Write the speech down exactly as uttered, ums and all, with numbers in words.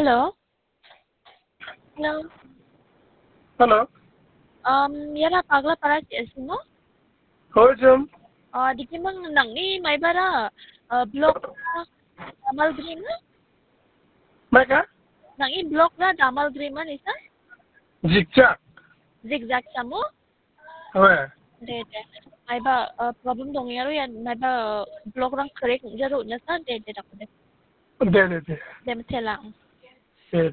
Hello? Hello? Hello. Um, yara pagla para chesi mo? Hocam. Ah, di ki mang nang ni may bara uh, block na damal green na? Meka? Nang i block na damal green man isa? Zigzag. Zigzag sa mo? Ouais. De de. May ba uh, problem dong yaro yan may ba uh, block rang correct jaro na sa de de ako de. De de de. Dem telang.